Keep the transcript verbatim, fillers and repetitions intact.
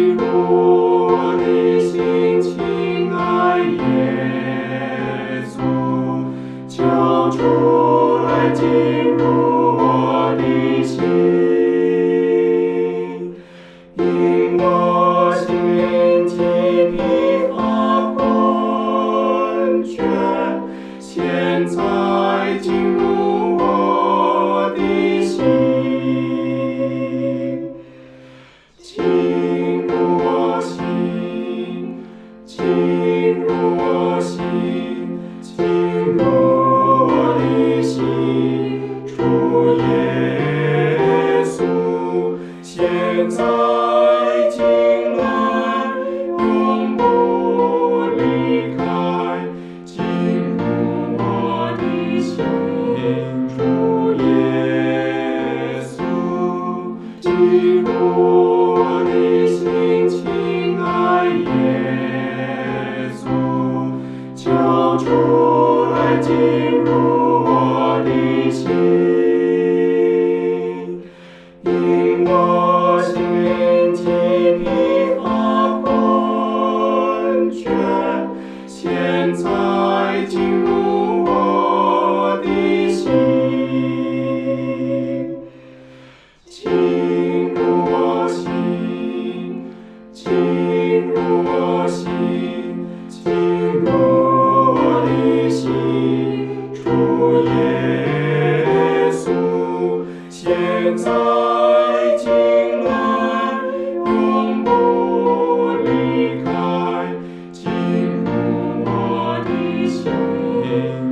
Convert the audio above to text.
进入我的心，亲爱耶稣，求主来进入我的心，因我心灵体疲乏困倦，现在进入我的心。进入我心，进入我心，进入我的心，主耶稣，现在进来，永不离开，进入我的心，主耶稣，进入。我的心，亲爱耶稣，求主来进入我的心，因我心灵体疲乏困倦，现在进入我的心。进入我心，进入我心，进入我的心，主耶稣，现在进来，永不离开，进入我的心。